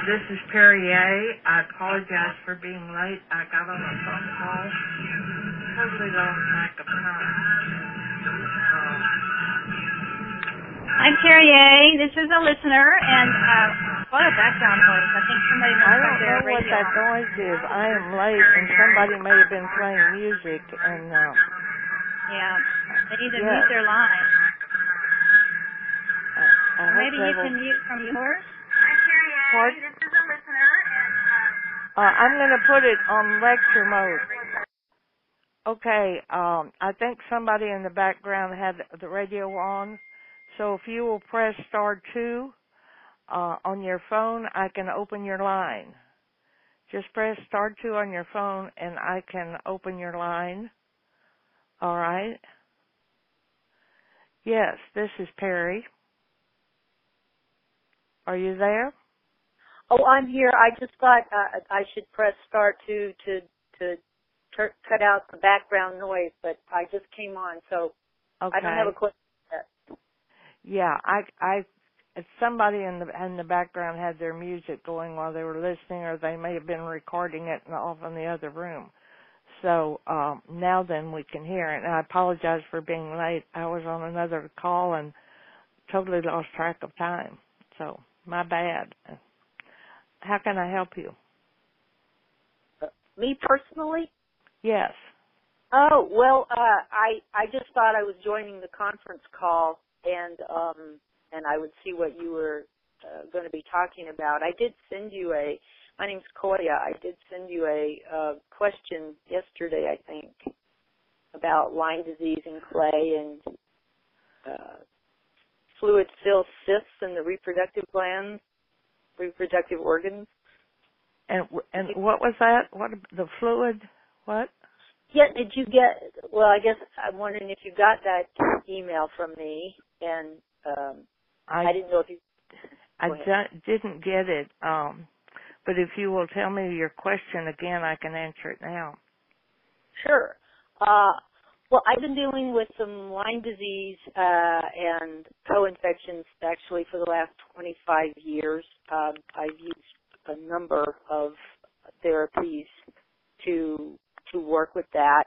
This is Perry A. I apologize for being late. I got on a phone call. Totally lost track of time. I'm Perry A. This is a listener, and what a background noise. I think somebody must have their radio. I don't know what that noise is. I am late, and somebody may have been playing music, and yeah, they need to mute their line. Maybe you can mute from yours. I'm Perry A. This is a listener, and I'm going to put it on lecture mode. Okay, I think somebody in the background had the radio on, so if you will press star 2 on your phone, I can open your line. Just press star 2 on your phone, and I can open your line. All right? Yes, this is Perry. Are you there? Oh, I'm here. I just thought I should press star 2 to cut out the background noise, but I just came on, so okay. I don't have a question yet. Yeah, somebody in the background had their music going while they were listening, or they may have been recording it off in the other room. So now then we can hear it. And I apologize for being late. I was on another call and totally lost track of time. So my bad. How can I help you? Me personally? Yes. Oh, well, I just thought I was joining the conference call and I would see what you were going to be talking about. I did send you my name's Koya. I did send you a question yesterday, I think, about Lyme disease in clay and fluid-filled cysts in the reproductive glands, reproductive organs. And what was that? What the fluid? What? Yeah, did you get? Well, I guess I'm wondering if you got that email from me, and I didn't know if you. I didn't get it. But if you will tell me your question again, I can answer it now. Sure. Well, I've been dealing with some Lyme disease and co-infections actually for the last 25 years. I've used a number of therapies to work with that.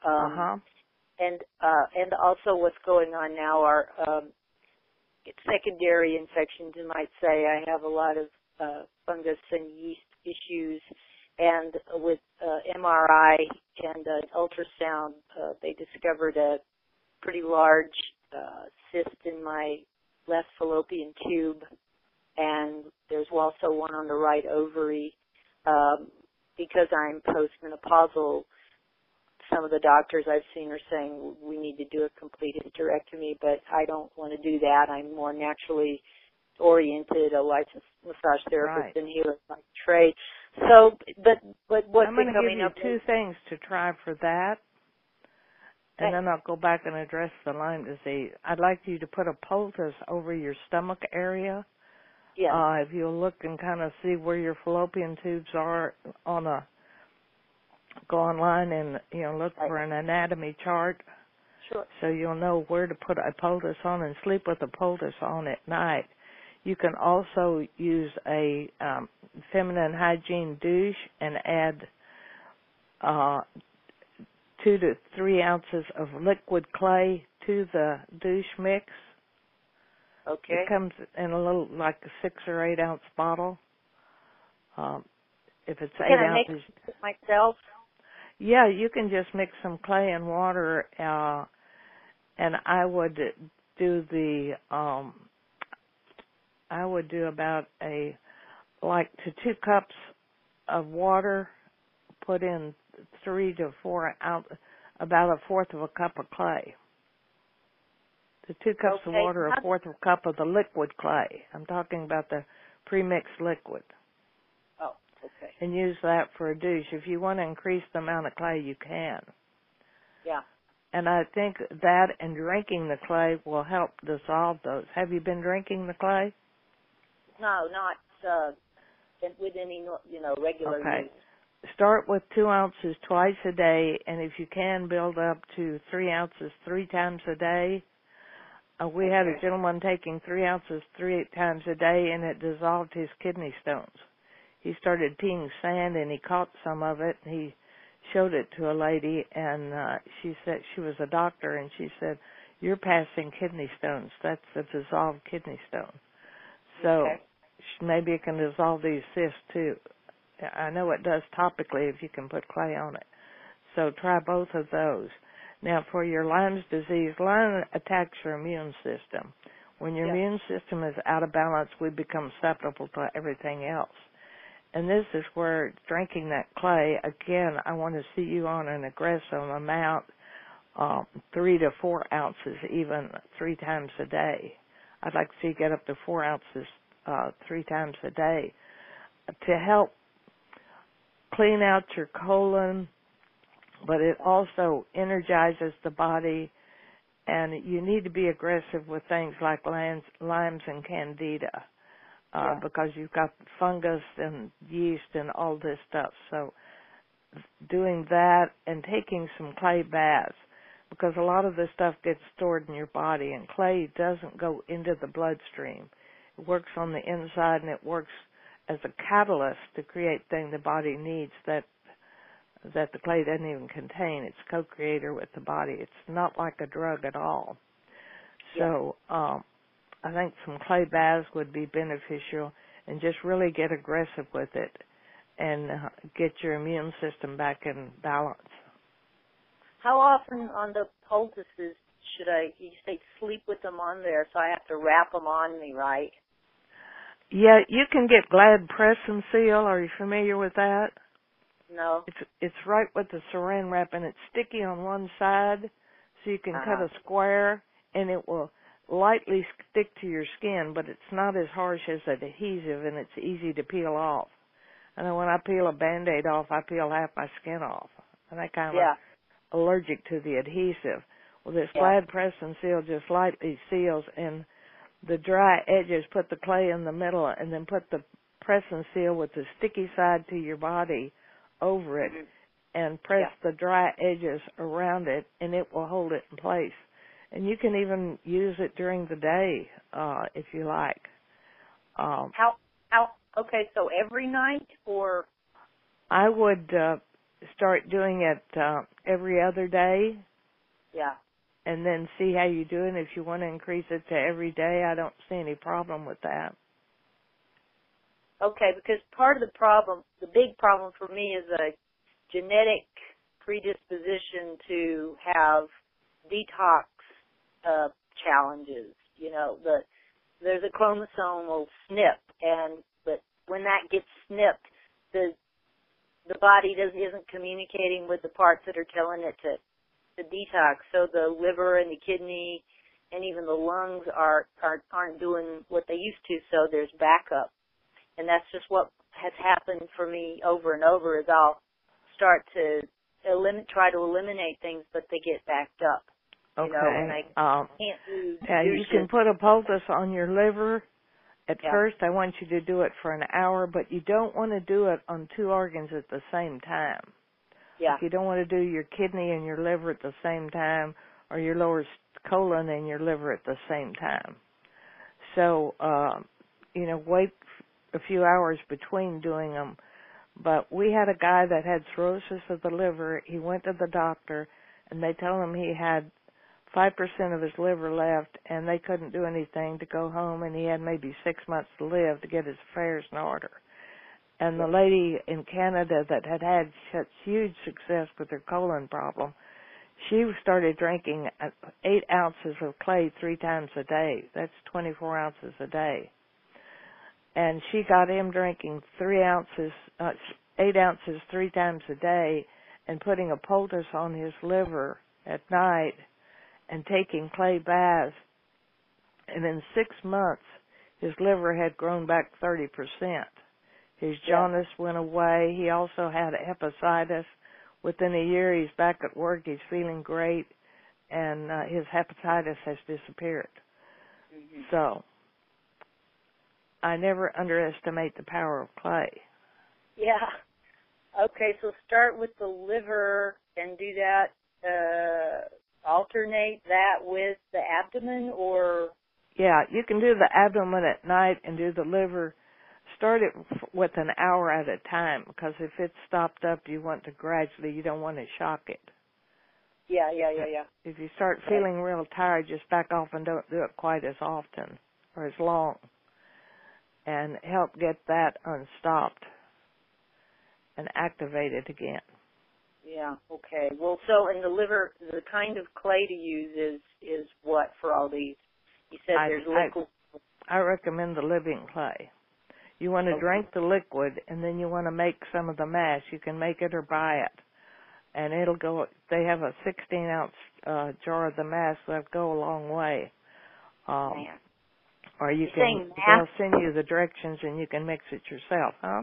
And also what's going on now are secondary infections, you might say. I have a lot of fungus and yeast issues, and with MRI and ultrasound, they discovered a pretty large cyst in my left fallopian tube, and there's also one on the right ovary. Because I'm postmenopausal, some of the doctors I've seen are saying we need to do a complete hysterectomy, but I don't want to do that. I'm more naturally oriented, a licensed massage therapist and healer by trade. So, but what's I'm going to give you up 2 things to try for that, and then I'll go back and address the Lyme disease. I'd like you to put a poultice over your stomach area. Yeah. If you'll look and kind of see where your fallopian tubes are go online and look for an anatomy chart. Sure. So you'll know where to put a poultice on and sleep with a poultice on at night. You can also use a feminine hygiene douche and add 2 to 3 ounces of liquid clay to the douche mix. Okay. It comes in a little, like a 6 or 8 ounce bottle. If it's 8 ounces. Can I mix it myself? Yeah, you can just mix some clay and water, and I would do about to 2 cups of water, put in 3 to 4 ounces, about a fourth of a cup of clay. The 2 cups of water, a fourth of a cup of the liquid clay. I'm talking about the pre-mixed liquid. Oh, okay. And use that for a douche. If you want to increase the amount of clay, you can. Yeah. And I think that and drinking the clay will help dissolve those. Have you been drinking the clay? No, not with any, regular use. Start with 2 ounces twice a day, and if you can, build up to 3 ounces 3 times a day. We had a gentleman taking 3 ounces 3 times a day, and it dissolved his kidney stones. he started peeing sand, and he caught some of it, and he showed it to a lady, and she said, she was a doctor, and she said, "You're passing kidney stones. That's a dissolved kidney stone." So maybe it can dissolve these cysts too. I know it does topically if you can put clay on it. So try both of those. Now for your Lyme's disease, Lyme attacks your immune system. When your immune system is out of balance, we become susceptible to everything else. And this is where drinking that clay, again, I want to see you on an aggressive amount, 3 to 4 ounces even 3 times a day. I'd like to see you get up to 4 ounces 3 times a day to help clean out your colon, but it also energizes the body, and you need to be aggressive with things like limes and candida. Because you've got fungus and yeast and all this stuff. So doing that and taking some clay baths, because a lot of this stuff gets stored in your body, and clay doesn't go into the bloodstream. It works on the inside, and it works as a catalyst to create things the body needs that the clay doesn't even contain. It's co-creator with the body. It's not like a drug at all. So I think some clay baths would be beneficial, and just really get aggressive with it and get your immune system back in balance. How often on the poultices should you say sleep with them on there, so I have to wrap them on me, right? Yeah, you can get Glad Press and Seal. Are you familiar with that? No. It's right with the saran wrap, and it's sticky on one side, so you can cut a square, and it will lightly stick to your skin, but it's not as harsh as an adhesive, and it's easy to peel off. I know when I peel a Band-Aid off, I peel half my skin off, and I kind of allergic to the adhesive. Well, this Glad Press and Seal just lightly seals, and the dry edges, put the clay in the middle, and then put the press and seal with the sticky side to your body over it, and press the dry edges around it, and it will hold it in place. And you can even use it during the day if you like. Okay, so every night, or? I would start doing it every other day. Yeah. And then see how you do it. If you want to increase it to every day, I don't see any problem with that. Okay, because part of the problem, the big problem for me is a genetic predisposition to have detox challenges. You know, there's a chromosomal SNP, but when that gets snipped, the body isn't communicating with the parts that are telling it to detox. So the liver and the kidney and even the lungs aren't doing what they used to. So there's backup, and that's just what has happened for me over and over. Is I'll start to try to eliminate things, but they get backed up. Okay. You know, and I can't do you can put a poultice on your liver. At first, I want you to do it for an hour, but you don't want to do it on 2 organs at the same time. Yeah. Like you don't want to do your kidney and your liver at the same time, or your lower colon and your liver at the same time. So, wait a few hours between doing them. But we had a guy that had cirrhosis of the liver. He went to the doctor, and they told him he had 5% of his liver left, and they couldn't do anything to go home, and he had maybe 6 months to live to get his affairs in order. And the lady in Canada that had such huge success with her colon problem, she started drinking 8 ounces of clay 3 times a day. That's 24 ounces a day. And she got him drinking 8 ounces 3 times a day, and putting a poultice on his liver at night and taking clay baths. And in 6 months, his liver had grown back 30%. His jaundice went away. He also had hepatitis. Within a year, he's back at work. He's feeling great, and his hepatitis has disappeared. Mm-hmm. So I never underestimate the power of clay. Yeah. Okay, so start with the liver and do that, alternate that with the abdomen, or? Yeah, you can do the abdomen at night and do the liver start it with an hour at a time, because if it's stopped up, you want to gradually, you don't want to shock it. Yeah. If you start feeling real tired, just back off and don't do it quite as often or as long, and help get that unstopped and activated again. Yeah, okay. Well, so in the liver, the kind of clay to use is what for all these? You said there's liquid. I recommend the living clay. You want to drink the liquid, and then you want to make some of the mash. You can make it or buy it. And it'll go, they have a 16-ounce jar of the mash that'll go a long way. Or you can, they'll send you the directions and you can mix it yourself, huh?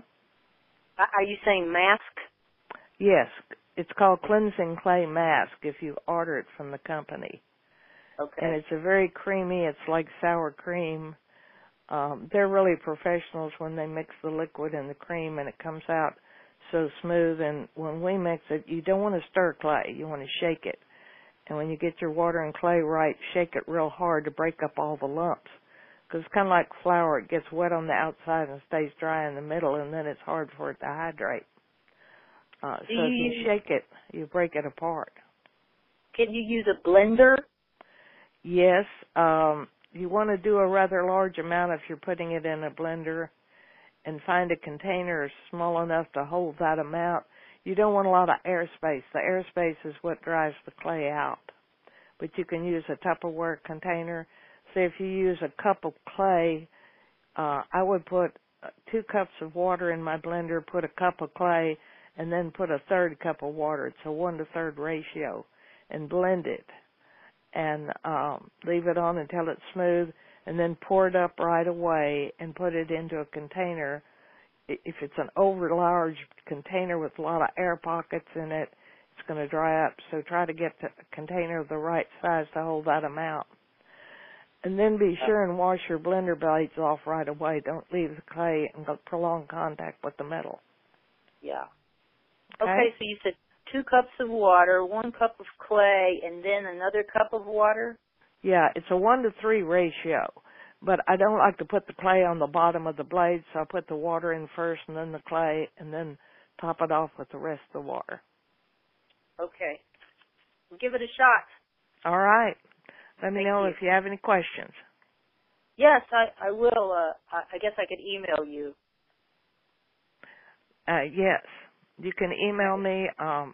Are you saying mask? Yes. It's called Cleansing Clay Mask if you order it from the company. Okay. And it's a very creamy, it's like sour cream. They're really professionals when they mix the liquid and the cream, and it comes out so smooth. And when we mix it, you don't want to stir clay. You want to shake it. And when you get your water and clay right, shake it real hard to break up all the lumps. Because it's kind of like flour. It gets wet on the outside and stays dry in the middle, and then it's hard for it to hydrate. So if you shake it, you break it apart. Can you use a blender? Yes. You want to do a rather large amount if you're putting it in a blender, and find a container small enough to hold that amount. You don't want a lot of airspace. The airspace is what drives the clay out. But you can use a Tupperware container. Say if you use a cup of clay, I would put 2 cups of water in my blender, put a cup of clay, and then put a 1/3 cup of water. It's a 1-to-3 ratio, and blend it. And leave it on until it's smooth, and then pour it up right away and put it into a container. If it's an over-large container with a lot of air pockets in it, it's going to dry up. So try to get the container of the right size to hold that amount. And then be sure and wash your blender blades off right away. Don't leave the clay in prolonged contact with the metal. Yeah. Okay, so you said 2 cups of water, 1 cup of clay, and then another cup of water? Yeah, it's a 1-to-3 ratio. But I don't like to put the clay on the bottom of the blade, so I put the water in first and then the clay, and then top it off with the rest of the water. Okay. Give it a shot. All right. Let me know if you have any questions. Yes, I will. I guess I could email you. Yes. You can email me.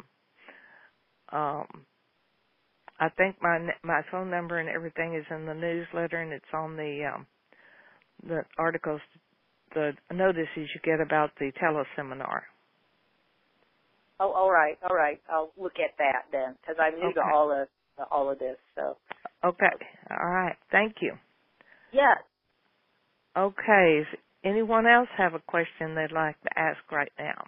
I think my phone number and everything is in the newsletter, and it's on the articles, the notices you get about the teleseminar. Oh, all right. I'll look at that then, because I'm new to all of this. So. Okay. All right. Thank you. Yes. Okay. Does anyone else have a question they'd like to ask right now?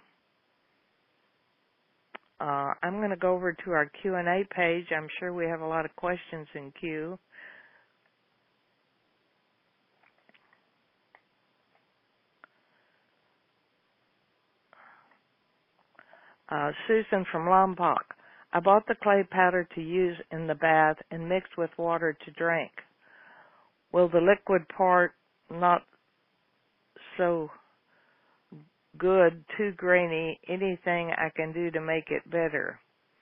I'm going to go over to our Q&A page. I'm sure we have a lot of questions in queue. Susan from Lompoc. I bought the clay powder to use in the bath and mixed with water to drink. Will the liquid part not so good, too grainy, anything I can do to make it better?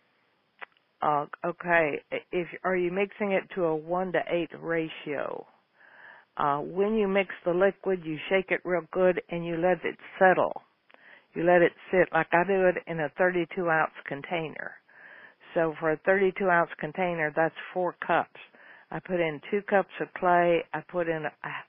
Okay. Are you mixing it to a 1-to-8 ratio? When you mix the liquid, you shake it real good and you let it settle. You let it sit, like I do it in a 32-ounce container. So for a 32-ounce container, that's 4 cups. I put in 2 cups of clay. I put in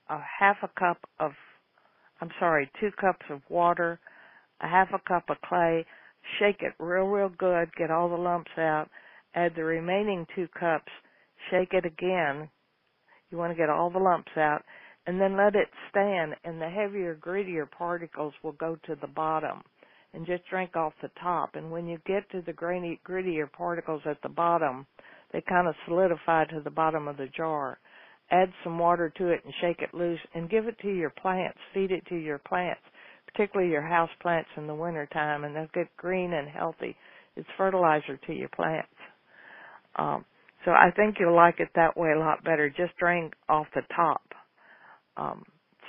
a 2 cups of water, a half a cup of clay, shake it real good, get all the lumps out, add the remaining 2 cups, shake it again. You want to get all the lumps out, and then let it stand, and the heavier, grittier particles will go to the bottom, and just drink off the top. And when you get to the grittier particles at the bottom, they kind of solidify to the bottom of the jar. Add some water to it and shake it loose and give it to your plants. Feed it to your plants, particularly your house plants in the wintertime, and they'll get green and healthy. It's fertilizer to your plants. So I think you'll like it that way a lot better. Just drink off the top.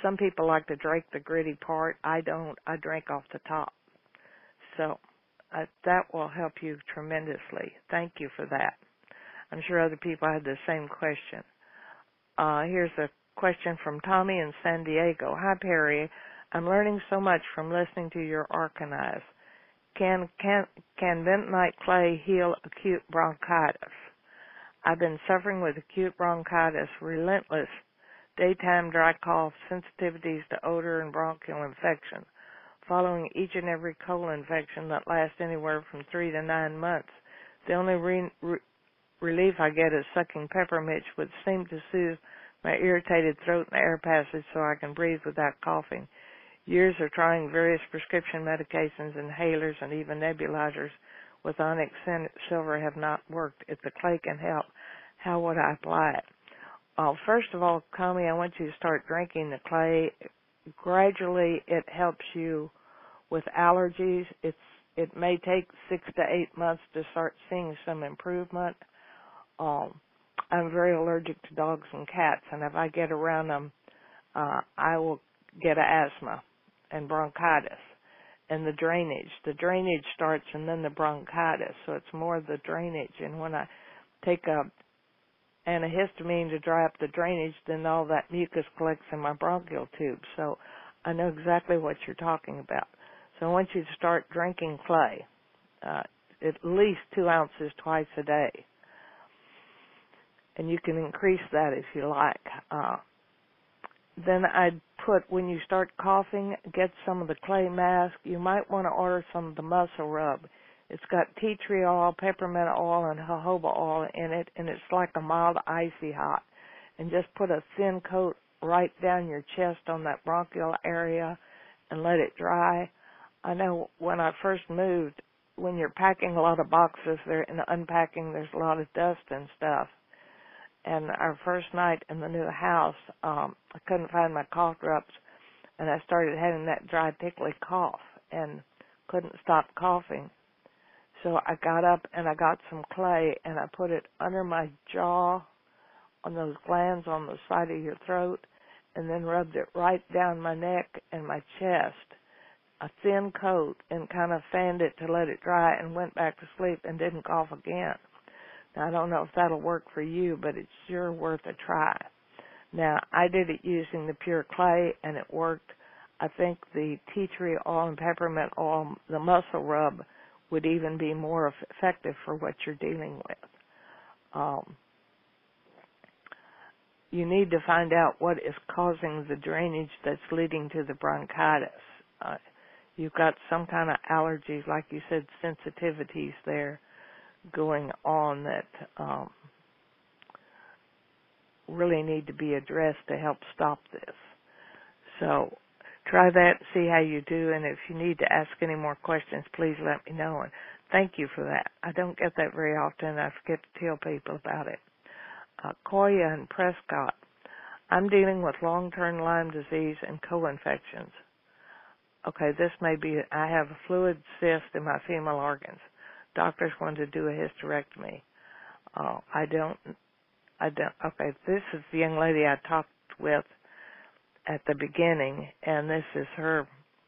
some people like to drink the gritty part. I don't. I drink off the top. So that will help you tremendously. Thank you for that. I'm sure other people had the same question. Here's a question from Tommy in San Diego. Hi, Perry. I'm learning so much from listening to your archives. Can bentonite clay heal acute bronchitis? I've been suffering with acute bronchitis, relentless daytime dry cough, sensitivities to odor, and bronchial infection. Following each and every cold infection that lasts anywhere from 3 to 9 months, the only relief I get is sucking peppermint, which seems to soothe my irritated throat and air passage so I can breathe without coughing. Years of trying various prescription medications, inhalers, and even nebulizers with onyx silver have not worked. If the clay can help, how would I apply it? First of all, Tommy, I want you to start drinking the clay. Gradually, it helps you with allergies. It may take 6 to 8 months to start seeing some improvement. I'm very allergic to dogs and cats, and if I get around them, I will get asthma and bronchitis. And the drainage starts and then the bronchitis, so it's more the drainage. And when I take a antihistamine to dry up the drainage, then all that mucus collects in my bronchial tube. So I know exactly what you're talking about. So I want you to start drinking clay, at least 2 ounces twice a day. And you can increase that if you like. Then I'd put, when you start coughing, get some of the clay mask. You might want to order some of the muscle rub. It's got tea tree oil, peppermint oil, and jojoba oil in it, and it's like a mild icy hot. And just put a thin coat right down your chest on that bronchial area and let it dry. I know when I first moved, when you're packing a lot of boxes there and unpacking, there's a lot of dust and stuff. And our first night in the new house, I couldn't find my cough drops, and I started having that dry, tickly cough and couldn't stop coughing. So I got up and I got some clay and I put it under my jaw on those glands on the side of your throat and then rubbed it right down my neck and my chest, a thin coat, and kind of fanned it to let it dry and went back to sleep and didn't cough again. Now, I don't know if that'll work for you, but it's sure worth a try. Now, I did it using the pure clay, and it worked. I think the tea tree oil and peppermint oil, the muscle rub, would even be more effective for what you're dealing with. You need to find out what is causing the drainage that's leading to the bronchitis. You've got some kind of allergies, like you said, sensitivities there going on that really need to be addressed to help stop this. So try that, see how you do, and if you need to ask any more questions, please let me know. And thank you for that. I don't get that very often. I forget to tell people about it. Koya and Prescott. I'm dealing with long-term Lyme disease and co-infections. Okay, this may be, I have a fluid cyst in my female organs. Doctors want to do a hysterectomy. Okay, this is the young lady I talked with at the beginning, and this is her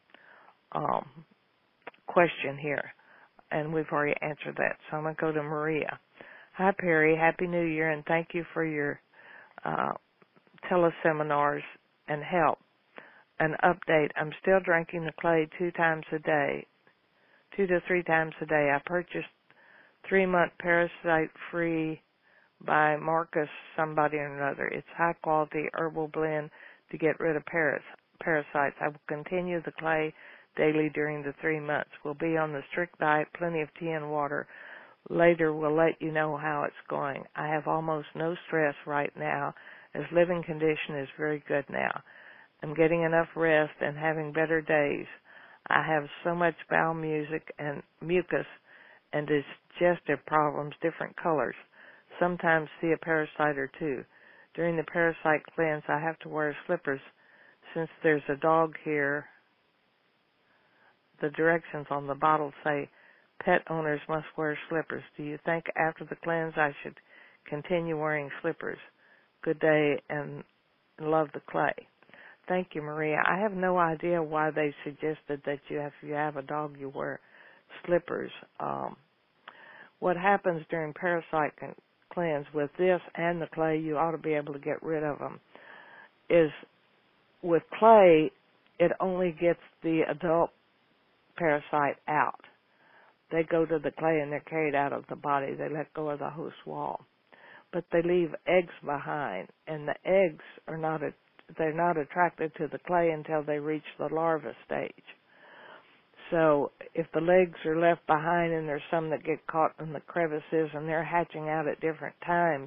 question here, and we've already answered that. So I'm going to go to Maria. Hi, Perry. Happy New Year, and thank you for your teleseminars and help. An update. I'm still drinking the clay 2 times a day. 2 to 3 times a day. I purchased 3-month parasite-free by Marcus somebody or another. It's high-quality herbal blend to get rid of parasites. I will continue the clay daily during the 3 months. We'll be on the strict diet, plenty of tea and water. Later, we'll let you know how it's going. I have almost no stress right now, as living condition is very good now. I'm getting enough rest and having better days. I have so much bowel mucus and digestive problems, different colors. Sometimes see a parasite or two. During the parasite cleanse, I have to wear slippers. Since there's a dog here, the directions on the bottle say pet owners must wear slippers. Do you think after the cleanse I should continue wearing slippers? Good day and love the clay. Thank you, Maria. I have no idea why they suggested that if you have a dog, you wear slippers. What happens during parasite cleanse with this and the clay, you ought to be able to get rid of them, is with clay, it only gets the adult parasite out. They go to the clay and they're carried out of the body. They let go of the host wall. But they leave eggs behind, and the eggs they're not attracted to the clay until they reach the larva stage. So if the legs are left behind and there's some that get caught in the crevices and they're hatching out at different times,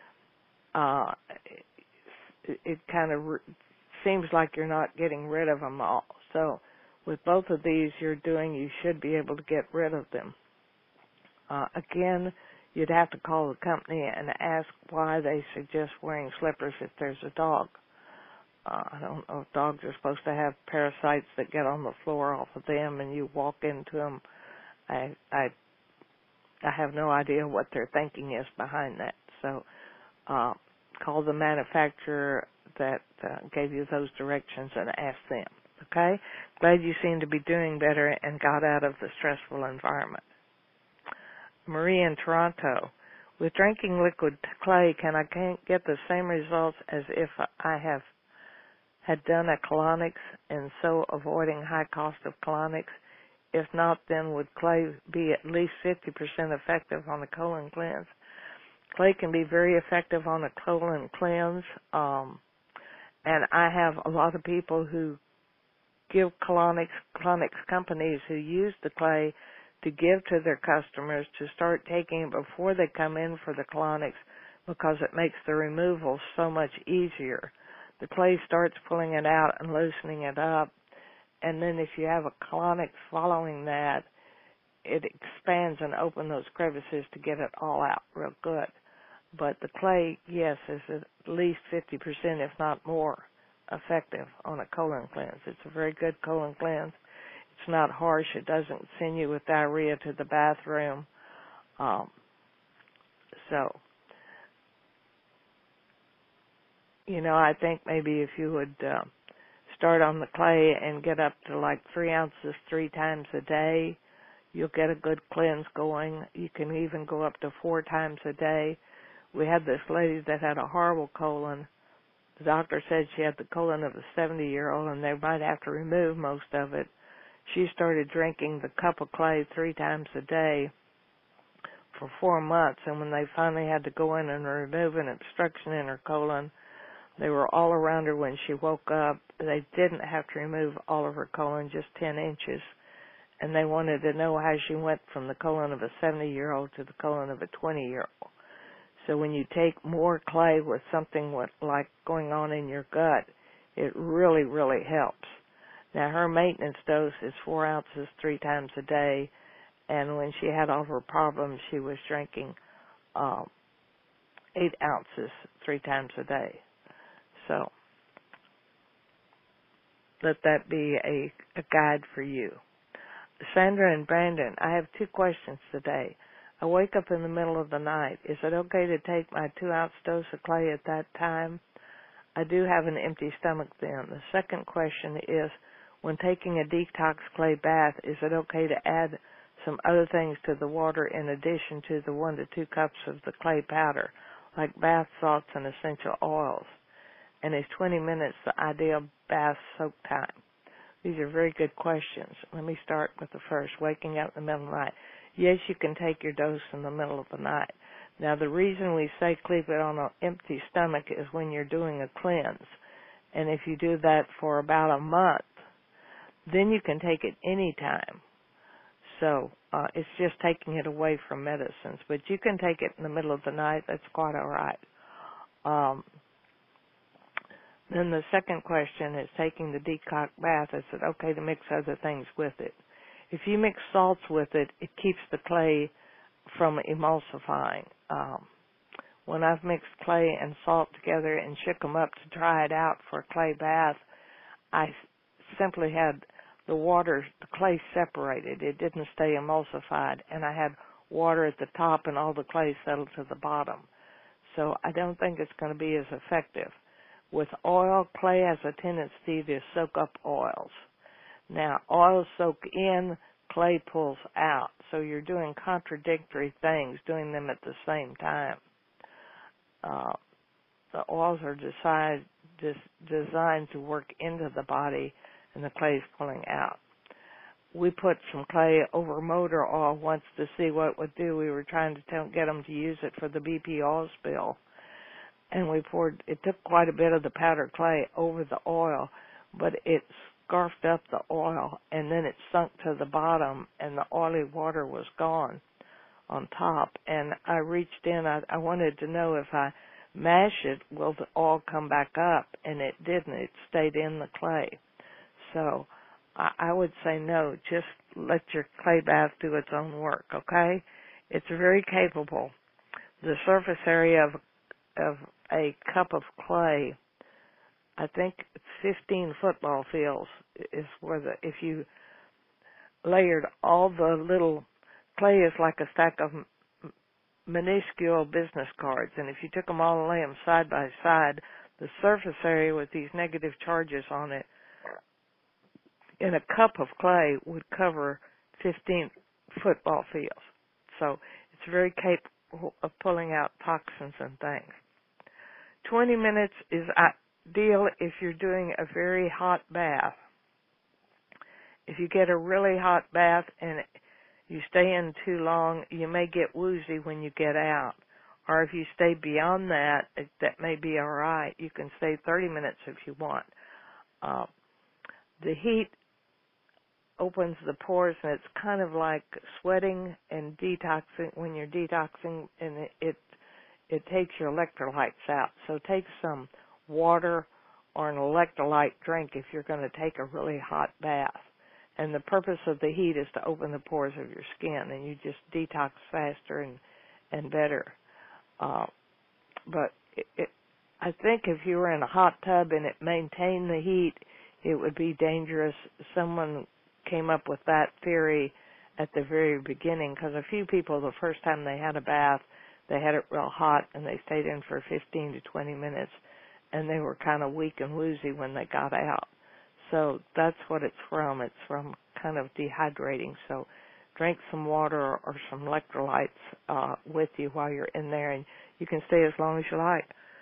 it kind of seems like you're not getting rid of them all. So with both of these you should be able to get rid of them. Again, you'd have to call the company and ask why they suggest wearing slippers if there's a dog. I don't know if dogs are supposed to have parasites that get on the floor off of them and you walk into them. I have no idea what their thinking is behind that. So call the manufacturer that gave you those directions and ask them. Okay? Glad you seem to be doing better and got out of the stressful environment. Marie in Toronto. With drinking liquid clay, can I get the same results as if I had done a colonics and so avoiding high cost of colonics? If not, then would clay be at least 50% effective on a colon cleanse? Clay can be very effective on a colon cleanse, and I have a lot of people who give colonics companies who use the clay to give to their customers to start taking it before they come in for the colonics because it makes the removal so much easier. The clay starts pulling it out and loosening it up, and then if you have a colonics following that, it expands and opens those crevices to get it all out real good. But the clay, yes, is at least 50%, if not more, effective on a colon cleanse. It's a very good colon cleanse. It's not harsh. It doesn't send you with diarrhea to the bathroom. I think maybe if you would start on the clay and get up to like 3 ounces 3 times a day, you'll get a good cleanse going. You can even go up to 4 times a day. We had this lady that had a horrible colon. The doctor said she had the colon of a 70-year-old and they might have to remove most of it. She started drinking the cup of clay 3 times a day for 4 months, and when they finally had to go in and remove an obstruction in her colon, they were all around her when she woke up. They didn't have to remove all of her colon, just 10 inches, and they wanted to know how she went from the colon of a 70-year-old to the colon of a 20-year-old. So when you take more clay with something like going on in your gut, it really, really helps. Now, her maintenance dose is 4 ounces 3 times a day, and when she had all of her problems, she was drinking 8 ounces 3 times a day. So let that be a guide for you. Sandra and Brandon, I have 2 questions today. I wake up in the middle of the night. Is it okay to take my 2-ounce dose of clay at that time? I do have an empty stomach then. The second question is, when taking a detox clay bath, is it okay to add some other things to the water in addition to the 1 to 2 cups of the clay powder, like bath salts and essential oils? And is 20 minutes the ideal bath soak time? These are very good questions. Let me start with the first, waking up in the middle of the night. Yes, you can take your dose in the middle of the night. Now, the reason we say keep it on an empty stomach is when you're doing a cleanse. And if you do that for about a month, then you can take it any time. So it's just taking it away from medicines. But you can take it in the middle of the night. That's quite all right. Then the second question is taking the detox bath. Is it okay to mix other things with it? If you mix salts with it, it keeps the clay from emulsifying. When I've mixed clay and salt together and shook them up to dry it out for a clay bath, I simply had the clay separated. It didn't stay emulsified, and I had water at the top and all the clay settled to the bottom. So I don't think it's going to be as effective. With oil, clay has a tendency to soak up oils. Now, oils soak in, clay pulls out. So you're doing contradictory things, doing them at the same time. The oils are designed to work into the body, and the clay is pulling out. We put some clay over motor oil once to see what it would do. We were trying to get them to use it for the BP oil spill. And it took quite a bit of the powdered clay over the oil, but it scarfed up the oil, and then it sunk to the bottom, and the oily water was gone on top. And I reached in, I wanted to know if I mash it, will the oil come back up? And it didn't. It stayed in the clay. So I would say no, just let your clay bath do its own work, okay? It's very capable. The surface area of a cup of clay, I think 15 football fields is where if you layered all the little clay is like a stack of minuscule business cards, and if you took them all and lay them side by side, the surface area with these negative charges on it in a cup of clay would cover 15 football fields. So it's very capable of pulling out toxins and things. 20 minutes is ideal if you're doing a very hot bath. If you get a really hot bath and you stay in too long, you may get woozy when you get out. Or if you stay beyond that, that may be all right. You can stay 30 minutes if you want. The heat opens the pores, and it's kind of like sweating and detoxing. When you're detoxing, and it takes your electrolytes out. So take some water or an electrolyte drink if you're going to take a really hot bath. And the purpose of the heat is to open the pores of your skin, and you just detox faster and better. But I think if you were in a hot tub and it maintained the heat, it would be dangerous. Someone came up with that theory at the very beginning, because a few people, the first time they had a bath, they had it real hot, and they stayed in for 15 to 20 minutes, and they were kind of weak and woozy when they got out. So that's what it's from. It's from kind of dehydrating. So drink some water or some electrolytes with you while you're in there, and you can stay as long as you like.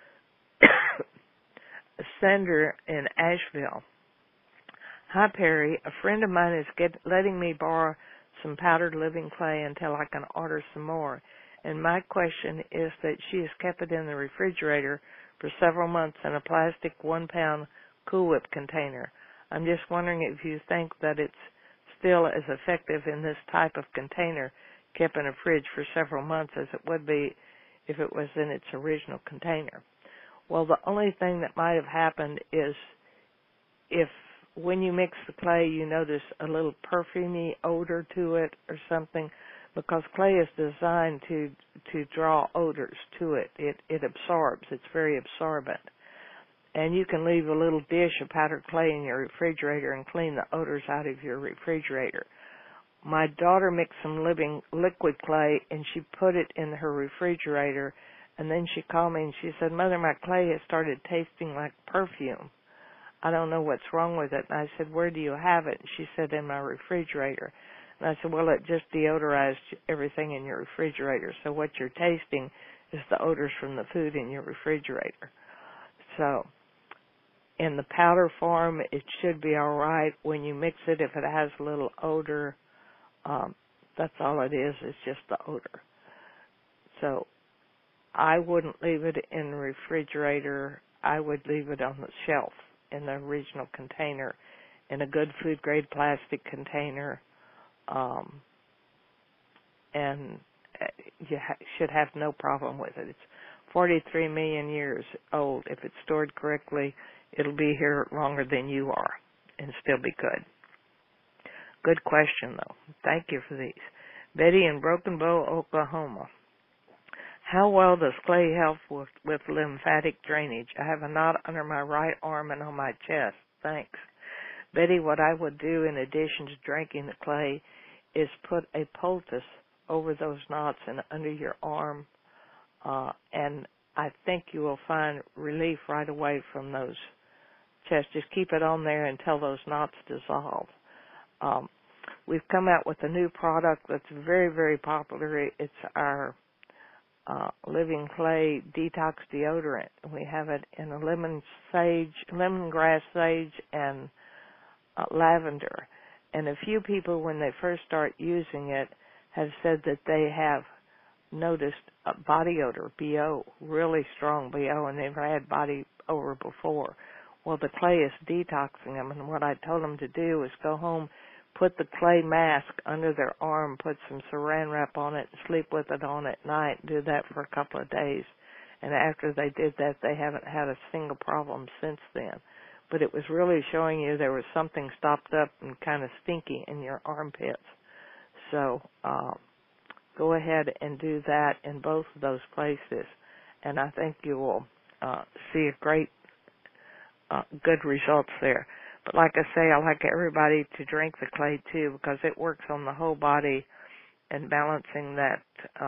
Sender in Asheville. Hi, Perry. A friend of mine is letting me borrow some powdered living clay until I can order some more. And my question is that she has kept it in the refrigerator for several months in a plastic 1-pound Cool Whip container. I'm just wondering if you think that it's still as effective in this type of container kept in a fridge for several months as it would be if it was in its original container. Well, the only thing that might have happened is if when you mix the clay you notice a little perfumey odor to it or something, because clay is designed to draw odors to it. It absorbs. It's very absorbent. And you can leave a little dish of powdered clay in your refrigerator and clean the odors out of your refrigerator. My daughter mixed some liquid clay, and she put it in her refrigerator, and then she called me and she said, Mother, my clay has started tasting like perfume. I don't know what's wrong with it. And I said, where do you have it? And she said, in my refrigerator. And I said, well, it just deodorized everything in your refrigerator. So what you're tasting is the odors from the food in your refrigerator. So in the powder form, it should be all right. When you mix it, if it has a little odor, that's all it is. It's just the odor. So I wouldn't leave it in the refrigerator. I would leave it on the shelf in the original container, in a good food-grade plastic container, and you should have no problem with it. It's 43 million years old. If it's stored correctly, it'll be here longer than you are and still be good. Good question, though. Thank you for these. Betty in Broken Bow, Oklahoma. How well does clay help with lymphatic drainage? I have a knot under my right arm and on my chest. Thanks. Betty, what I would do in addition to drinking the clay is put a poultice over those knots and under your arm, and I think you will find relief right away from those chest. Just keep it on there until those knots dissolve. We've come out with a new product that's very, very popular. It's our Living Clay Detox Deodorant. We have it in a lemongrass sage, and lavender. And a few people, when they first start using it, have said that they have noticed a body odor, BO, really strong BO, and they've had body odor before. Well, the clay is detoxing them, and what I told them to do is go home, put the clay mask under their arm, put some saran wrap on it, and sleep with it on at night, do that for a couple of days. And after they did that, they haven't had a single problem since then. But it was really showing you there was something stopped up and kind of stinky in your armpits. So go ahead and do that in both of those places, and I think you will see a great, good results there. But like I say, I like everybody to drink the clay too, because it works on the whole body and balancing that,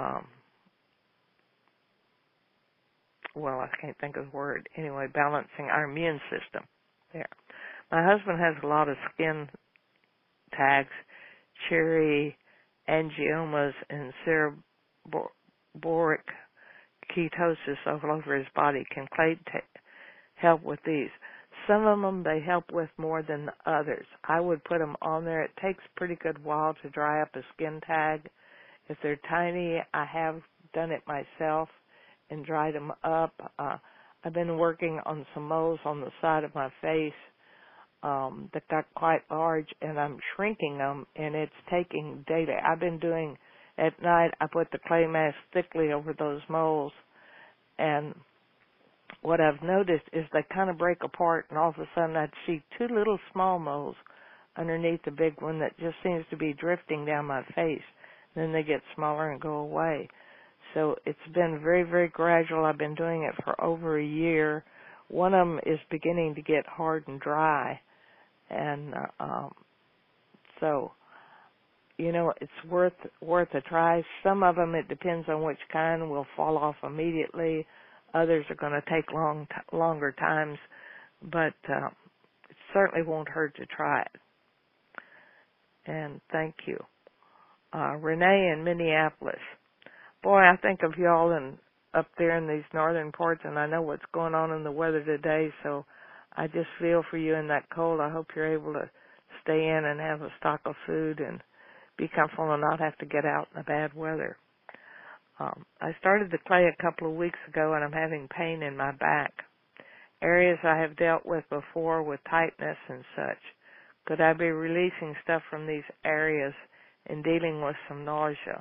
well, I can't think of the word. Anyway, balancing our immune system there. My husband has a lot of skin tags, cherry angiomas, and cereboric ketosis all over his body. Can clay help with these? Some of them they help with more than the others. I would put them on there. It takes a pretty good while to dry up a skin tag. If they're tiny, I have done it myself and dried them up. I've been working on some moles on the side of my face that got quite large, and I'm shrinking them, and it's taking daily. I've been doing, at night, I put the clay mask thickly over those moles, and what I've noticed is they kind of break apart, and all of a sudden I'd see two little small moles underneath the big one that just seems to be drifting down my face. Then they get smaller and go away. So it's been very, very gradual. I've been doing it for over a year. One of them is beginning to get hard and dry. And so, you know, it's worth a try. Some of them, it depends on which kind, will fall off immediately. Others are going to take longer times, but it certainly won't hurt to try it. And thank you. Renee in Minneapolis. Boy, I think of y'all up there in these northern parts, and I know what's going on in the weather today, so I just feel for you in that cold. I hope you're able to stay in and have a stock of food and be comfortable and not have to get out in the bad weather. I started the clay a couple of weeks ago, and I'm having pain in my back. Areas I have dealt with before with tightness and such. Could I be releasing stuff from these areas and dealing with some nausea?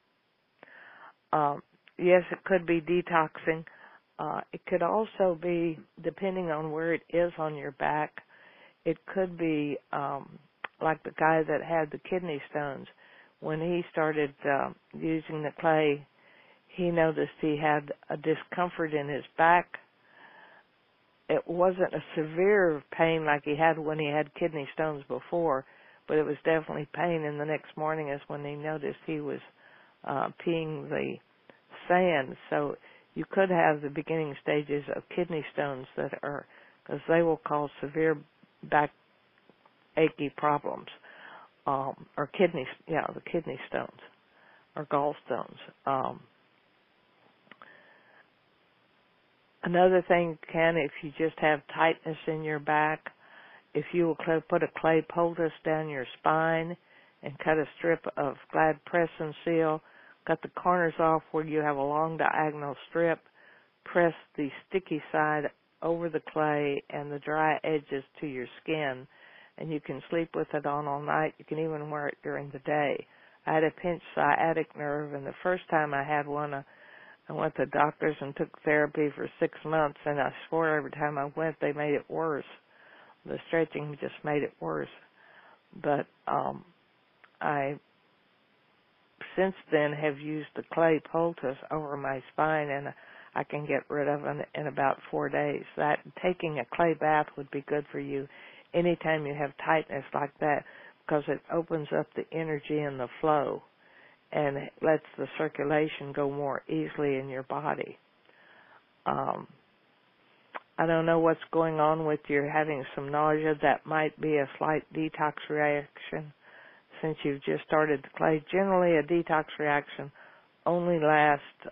Yes, it could be detoxing. It could also be, depending on where it is on your back, it could be like the guy that had the kidney stones. When he started using the clay, he noticed he had a discomfort in his back. It wasn't a severe pain like he had when he had kidney stones before, but it was definitely pain. And the next morning is when he noticed he was peeing the sand. So you could have the beginning stages of kidney stones that are, because they will cause severe back achy problems, or the kidney stones or gallstones. Another thing if you just have tightness in your back, if you will put a clay poultice down your spine and cut a strip of Glad Press and Seal, cut the corners off where you have a long diagonal strip, press the sticky side over the clay and the dry edges to your skin, and you can sleep with it on all night. You can even wear it during the day. I had a pinched sciatic nerve, and the first time I had one, I went to doctors and took therapy for 6 months, and I swore every time I went they made it worse. The stretching just made it worse. But I, since then, have used the clay poultice over my spine, and I can get rid of it in about 4 days. That taking a clay bath would be good for you anytime you have tightness like that, because it opens up the energy and the flow and it lets the circulation go more easily in your body. I don't know what's going on with you having some nausea. That might be a slight detox reaction since you've just started the clay. Generally, a detox reaction only lasts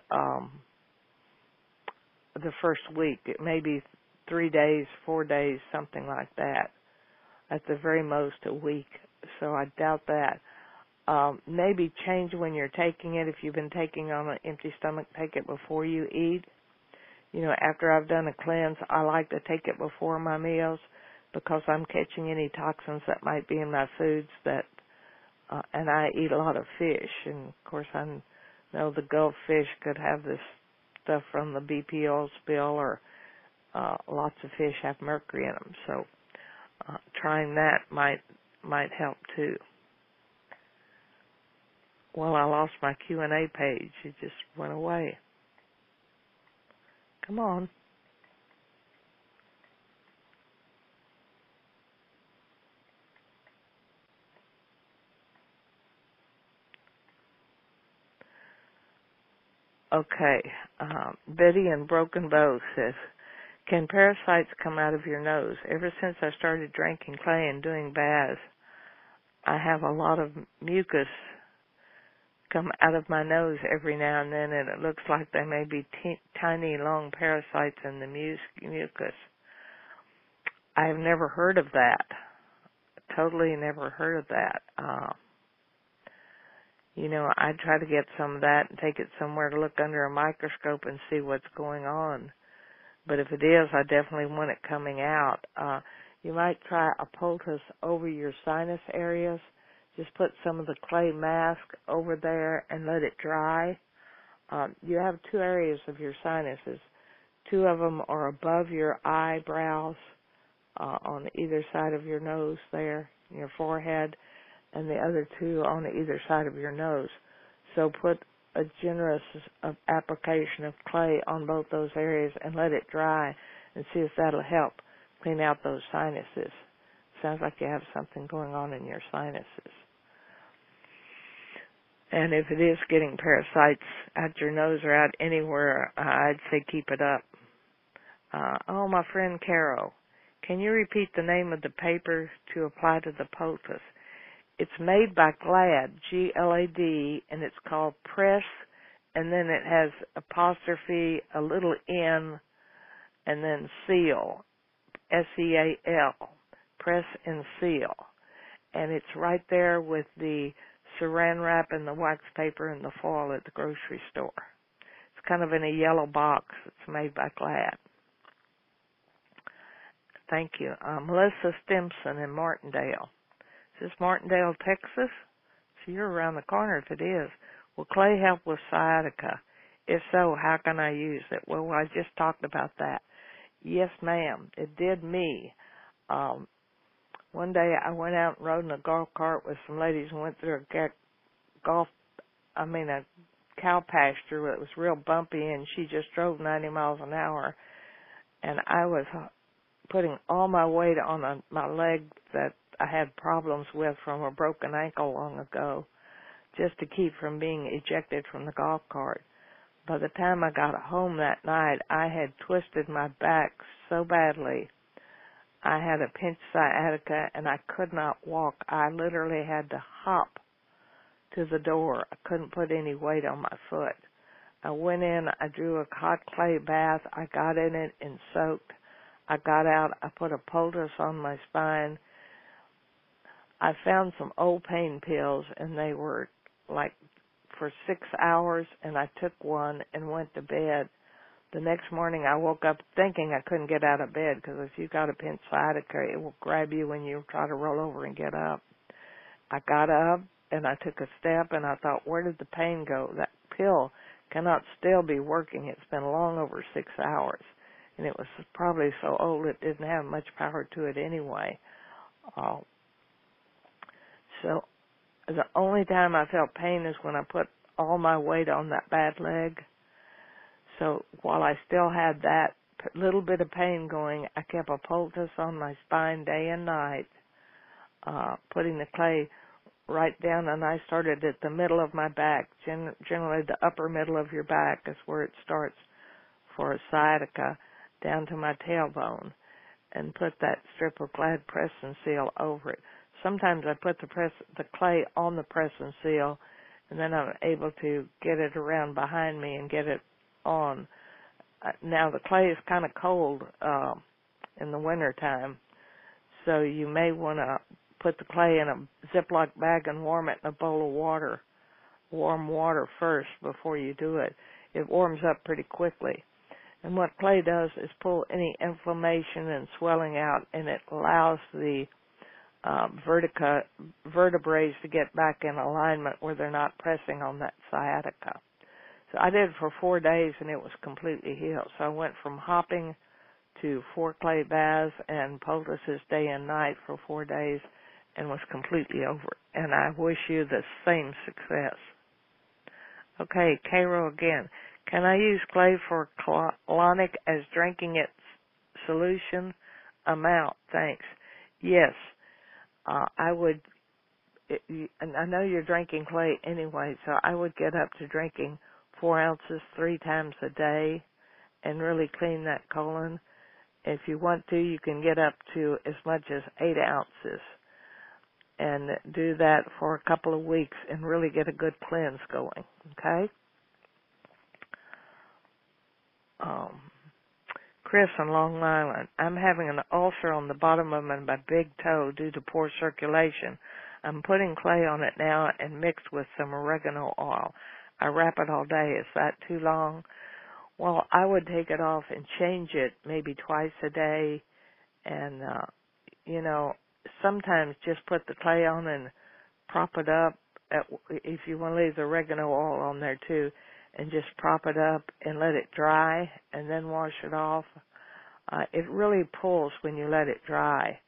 the first week. It may be 3 days, 4 days, something like that. At the very most, a week. So I doubt that. Maybe change when you're taking it. If you've been taking on an empty stomach, take it before you eat. You know, after I've done a cleanse, I like to take it before my meals because I'm catching any toxins that might be in my foods that, and I eat a lot of fish. And, of course, I know the Gulf fish could have this stuff from the BP oil spill, or lots of fish have mercury in them. So trying that might help, too. Well, I lost my Q&A page. It just went away. Come on. Okay. Betty in Broken Bow says, can parasites come out of your nose? Ever since I started drinking clay and doing baths, I have a lot of mucus come out of my nose every now and then, and it looks like there may be tiny, long parasites in the mucus. I've never heard of that. Totally never heard of that. You know, I try to get some of that and take it somewhere to look under a microscope and see what's going on. But if it is, I definitely want it coming out. You might try a poultice over your sinus areas. Just put some of the clay mask over there and let it dry. You have 2 areas of your sinuses. 2 of them are above your eyebrows, on either side of your nose there, your forehead, and the other 2 on either side of your nose. So put a generous application of clay on both those areas and let it dry and see if that'll help clean out those sinuses. Sounds like you have something going on in your sinuses. And if it is getting parasites out your nose or out anywhere, I'd say keep it up. Oh, my friend Carol, can you repeat the name of the paper to apply to the poultice? It's made by Glad, G-L-A-D, and it's called Press, and then it has apostrophe, a little N, and then Seal, S-E-A-L, Press and Seal. And it's right there with the saran wrap and the wax paper and the foil at the grocery store. It's kind of in a yellow box. It's made by Glad. Thank you. Melissa Stimson in Martindale. Is this Martindale, Texas? So you're around the corner if it is. Will clay help with sciatica? If so, how can I use it? Well, I just talked about that. Yes, ma'am. It did me. One day I went out and rode in a golf cart with some ladies and went through a cow pasture that was real bumpy, and she just drove 90 miles an hour. And I was putting all my weight on my leg that I had problems with from a broken ankle long ago, just to keep from being ejected from the golf cart. By the time I got home that night, I had twisted my back so badly. I had a pinched sciatica, and I could not walk. I literally had to hop to the door. I couldn't put any weight on my foot. I went in, I drew a hot clay bath. I got in it and soaked. I got out, I put a poultice on my spine. I found some old pain pills, and they were like for 6 hours, and I took one and went to bed. The next morning I woke up thinking I couldn't get out of bed, because if you got a pinched sciatica, it will grab you when you try to roll over and get up. I got up, and I took a step, and I thought, where did the pain go? That pill cannot still be working. It's been long over 6 hours, and it was probably so old it didn't have much power to it anyway. So the only time I felt pain is when I put all my weight on that bad leg. So while I still had that little bit of pain going, I kept a poultice on my spine day and night, putting the clay right down, and I started at the middle of my back. Generally, the upper middle of your back is where it starts for a sciatica down to my tailbone and put that strip of Glad Press and Seal over it. Sometimes I put the clay on the press and seal, and then I'm able to get it around behind me and get it on. Now the clay is kind of cold in the winter time, so you may want to put the clay in a Ziploc bag and warm it in a bowl of water, warm water first before you do it. It warms up pretty quickly. And what clay does is pull any inflammation and swelling out, and it allows the vertebrae to get back in alignment where they're not pressing on that sciatica. So I did it for 4 days, and it was completely healed. So I went from hopping to 4 clay baths and poultices day and night for 4 days and was completely over. And I wish you the same success. Okay, Cairo again. Can I use clay for colonic as drinking its solution amount? Thanks. Yes, I would. And I know you're drinking clay anyway, so I would get up to drinking 4 ounces 3 times a day and really clean that colon. If you want to, you can get up to as much as 8 ounces and do that for a couple of weeks and really get a good cleanse going, okay? Chris on Long Island. I'm having an ulcer on the bottom of my big toe due to poor circulation. I'm putting clay on it now and mixed with some oregano oil. I wrap it all day. Is that too long? Well, I would take it off and change it maybe twice a day. And, sometimes just put the clay on and prop it up. If you want to leave the oregano oil on there too, and just prop it up and let it dry and then wash it off. It really pulls when you let it dry.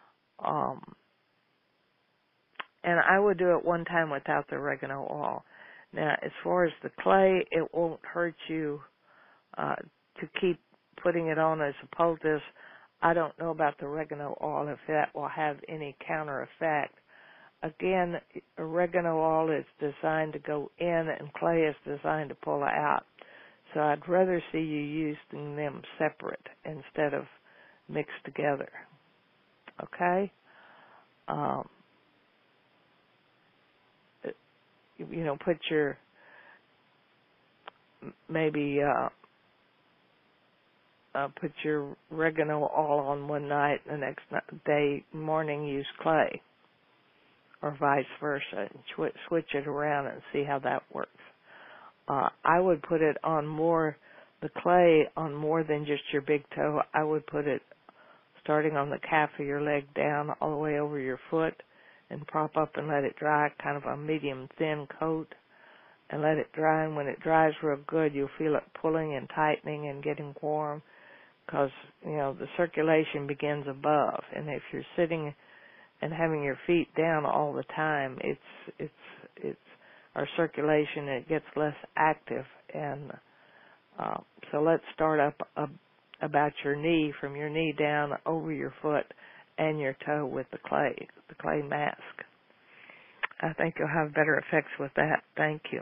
And I would do it one time without the oregano oil. Now, as far as the clay, it won't hurt you to keep putting it on as a poultice. I don't know about the oregano oil, if that will have any counter effect. Again, oregano oil is designed to go in and clay is designed to pull out. So I'd rather see you using them separate instead of mixed together. Okay? Put your, maybe, put your oregano oil on one night, the next day, morning, use clay. Or vice versa, and switch it around and see how that works. I would put it on the clay on more than just your big toe. I would put it starting on the calf of your leg down all the way over your foot and prop up and let it dry, kind of a medium thin coat, and let it dry. And when it dries real good, you'll feel it pulling and tightening and getting warm because, the circulation begins above. And if you're sitting and having your feet down all the time, it's our circulation, it gets less active. And so let's start up about your knee, from your knee down over your foot and your toe with the clay mask. I think you'll have better effects with that. Thank you.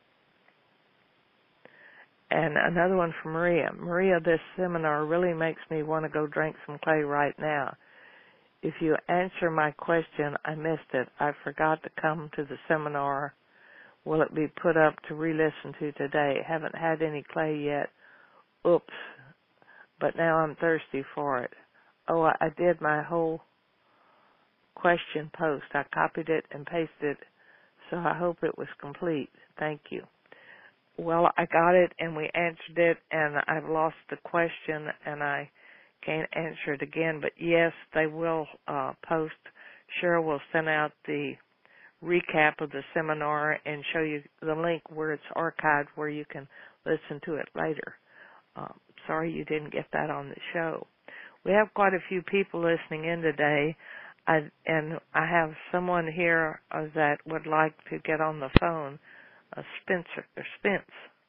And another one from Maria. Maria, this seminar really makes me want to go drink some clay right now. If you answer my question, I missed it. I forgot to come to the seminar. Will it be put up to re-listen to today? Haven't had any clay yet. Oops. But now I'm thirsty for it. Oh, I did my whole question post. I copied it and pasted it, so I hope it was complete. Thank you. Well, I got it, and we answered it, and I've lost the question, and I can't answer it again, but yes, they will post. Cheryl will send out the recap of the seminar and show you the link where it's archived where you can listen to it later. Sorry you didn't get that on the show. We have quite a few people listening in today, and I have someone here that would like to get on the phone, Spence.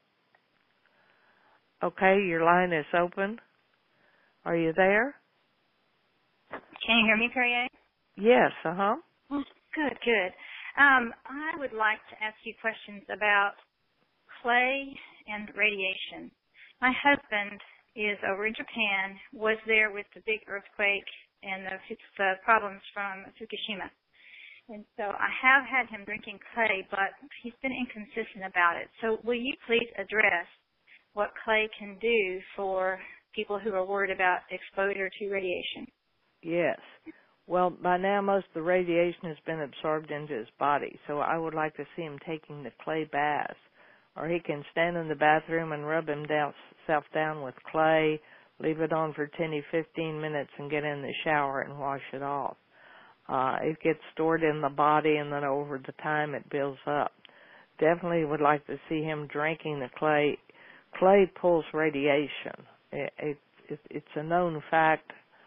Okay, your line is open. Are you there? Can you hear me, Perrier? Yes, Good. I would like to ask you questions about clay and radiation. my husband is over in Japan, was there with the big earthquake and the problems from Fukushima. And so I have had him drinking clay, but he's been inconsistent about it. So will you please address what clay can do for people who are worried about exposure to radiation? Yes. Well, by now most of the radiation has been absorbed into his body, so I would like to see him taking the clay bath. Or he can stand in the bathroom and rub himself down with clay, leave it on for 10 to 15 minutes and get in the shower and wash it off. It gets stored in the body, and then over the time it builds up. Definitely would like to see him drinking the clay. Clay pulls radiation. It's a known fact.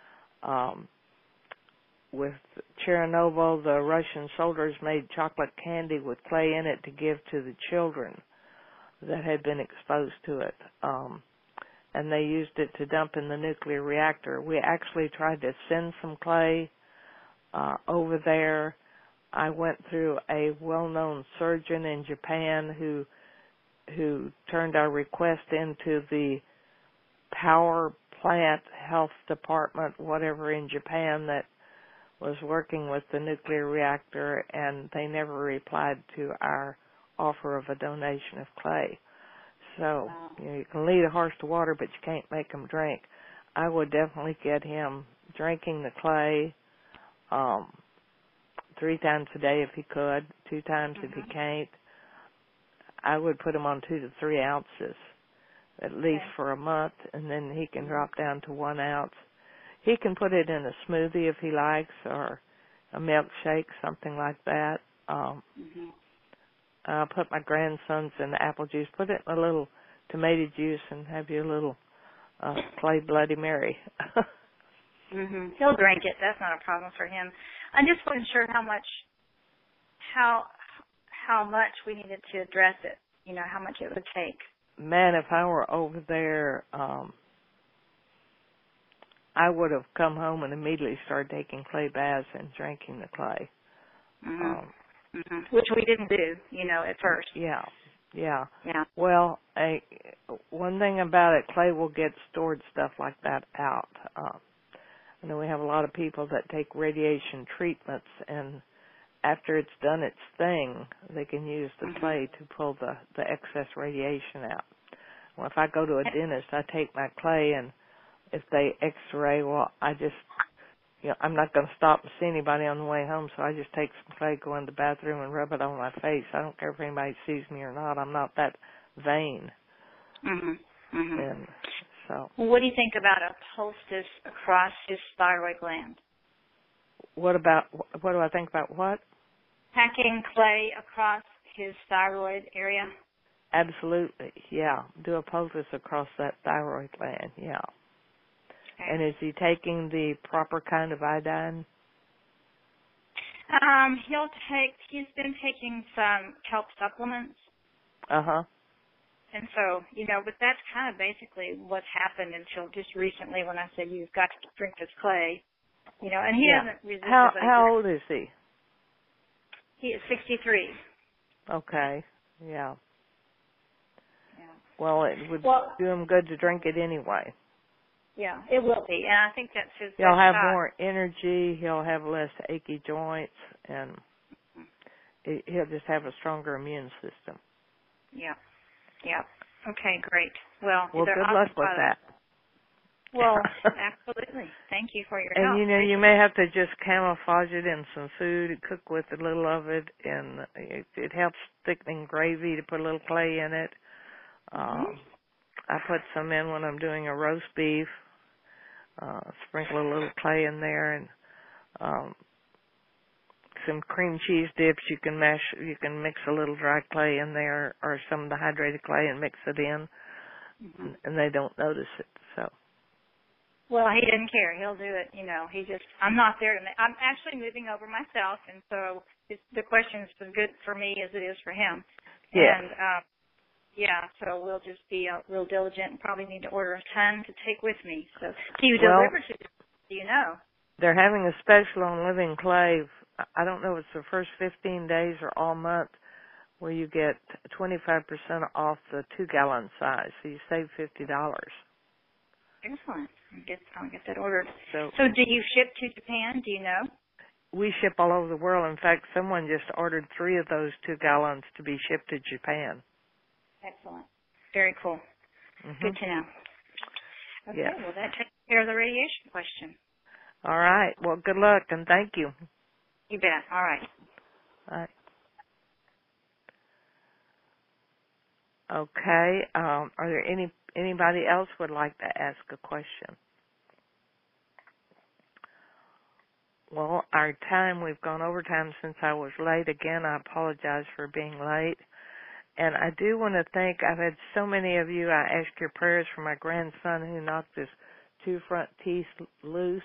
With Chernobyl, the Russian soldiers made chocolate candy with clay in it to give to the children that had been exposed to it. And they used it to dump in the nuclear reactor. We actually tried to send some clay over there. I went through a well-known surgeon in Japan who turned our request into the power plant health department, whatever, in Japan that was working with the nuclear reactor, and they never replied to our offer of a donation of clay. So, you can lead a horse to water, but you can't make him drink. I would definitely get him drinking the clay 3 times a day if he could, 2 times if he can't. I would put him on 2 to 3 ounces at least for a month, and then he can drop down to 1 ounce. He can put it in a smoothie if he likes, or a milkshake, something like that. Put my grandsons in apple juice. Put it in a little tomato juice and have you a little clay Bloody Mary. He'll drink it. That's not a problem for him. I just wasn't sure how much we needed to address it. You know, how much it would take. Man, if I were over there, I would have come home and immediately started taking clay baths and drinking the clay. Which we didn't do, you know, at first. Yeah. Well, one thing about it, clay will get stored stuff like that out. I know we have a lot of people that take radiation treatments, and after it's done its thing, they can use the clay to pull the excess radiation out. Well, if I go to a dentist, I take my clay, and if they x-ray, well, I'm not going to stop and see anybody on the way home, so I just take some clay, go in the bathroom, and rub it on my face. I don't care if anybody sees me or not. I'm not that vain. And so. What do you think about a poultice across his thyroid gland? What do I think about what? Packing clay across his thyroid area? Absolutely, yeah. Do a poultice across that thyroid gland, yeah. Okay. And is he taking the proper kind of iodine? He's been taking some kelp supplements. And so, you know, but that's kind of basically what's happened until just recently when I said you've got to drink this clay. You know, and he hasn't resisted. How old is he? He is 63. Okay, yeah. Well, it would do him good to drink it anyway. Yeah, it will be, and I think that's his. He'll have more energy. He'll have less achy joints, and he'll just have a stronger immune system. Yeah. Okay, great. Well, good luck with that. Well, absolutely. Thank you for your help. And, you know, you may have to just camouflage it in some food, cook with a little of it, and it helps thickening gravy to put a little clay in it. I put some in when I'm doing a roast beef, sprinkle a little clay in there, and some cream cheese dips. You can mix a little dry clay in there, or some of the hydrated clay, and mix it in, and they don't notice it. So. Well, he didn't care. He'll do it. You know, I'm not there. I'm actually moving over myself, and so the question is as good for me as it is for him. Yes. And, so we'll just be real diligent and probably need to order a ton to take with me. So, do you deliver to them? Do you know? They're having a special on living clay. I don't know if it's the first 15 days or all month, where you get 25% off the 2-gallon size, so you save $50. Excellent. I'll get that ordered. So do you ship to Japan? Do you know? We ship all over the world. In fact, someone just ordered 3 of those 2 gallons to be shipped to Japan. Excellent. Very cool. Mm-hmm. Good to know. Okay, yes. well, that takes care of the radiation question. All right. Well, good luck, and thank you. You bet. All right. All right. Okay. Are there anybody else would like to ask a question? Well, we've gone over time since I was late. Again, I apologize for being late. And I do want to thank, I've had so many of you, I asked your prayers for my grandson who knocked his 2 front teeth loose.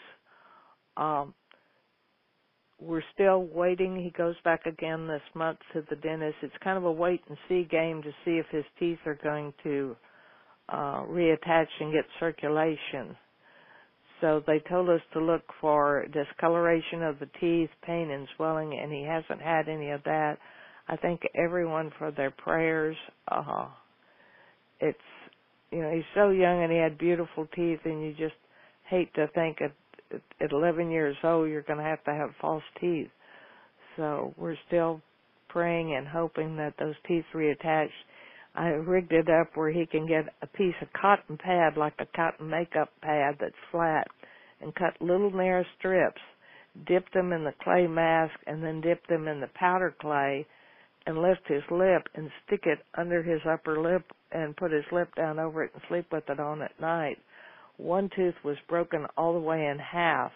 We're still waiting. He goes back again this month to the dentist. It's kind of a wait-and-see game to see if his teeth are going to reattach and get circulation. So they told us to look for discoloration of the teeth, pain and swelling, and he hasn't had any of that. I thank everyone for their prayers. He's so young and he had beautiful teeth, and you just hate to think at 11 years old you're going to have false teeth. So we're still praying and hoping that those teeth reattach. I rigged it up where he can get a piece of cotton pad, like a cotton makeup pad that's flat, and cut little narrow strips, dip them in the clay mask, and then dip them in the powder clay, and lift his lip and stick it under his upper lip and put his lip down over it and sleep with it on at night. One tooth was broken all the way in half.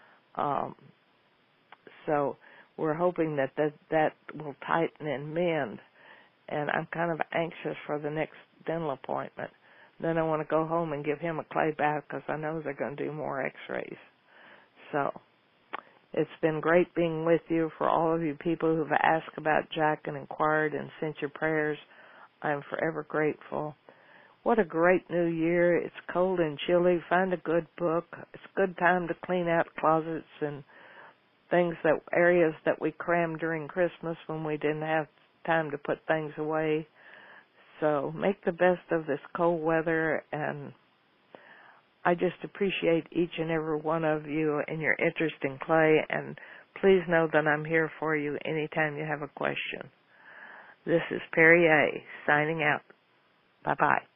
So we're hoping that will tighten and mend. And I'm kind of anxious for the next dental appointment. Then I want to go home and give him a clay bath because I know they're going to do more x-rays. So it's been great being with you. For all of you people who've asked about Jack and inquired and sent your prayers, I'm forever grateful. What a great new year. It's cold and chilly. Find a good book. It's a good time to clean out closets and areas that we crammed during Christmas when we didn't have time to put things away. So make the best of this cold weather, and I just appreciate each and every one of you and your interest in clay, and please know that I'm here for you anytime you have a question. This is Perry A. signing out. Bye-bye.